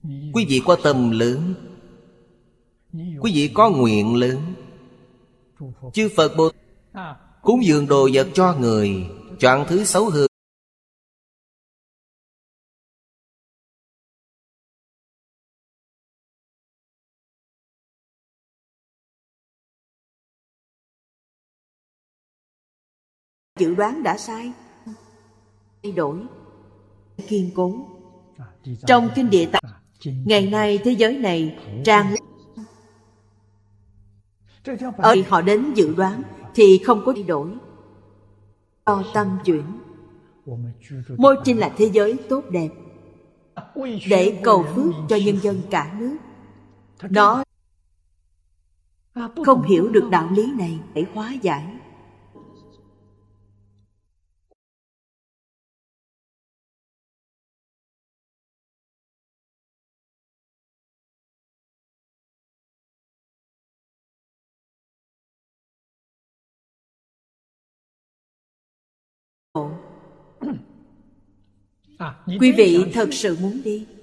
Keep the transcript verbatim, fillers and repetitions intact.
Quý vị có tâm lớn, quý vị có nguyện lớn, chư Phật Bồ Tát cúng dường đồ vật cho người, chọn thứ xấu hơn, dự đoán đã sai, thay đổi kiên cố. Trong kinh Địa Tạng, ngày nay thế giới này tràn ở họ đến dự đoán thì không có thay đổi, do tâm chuyển. Môi chính là thế giới tốt đẹp, để cầu phước cho nhân dân cả nước. Nó không hiểu được đạo lý này để hóa giải. Quý vị thật sự muốn đi,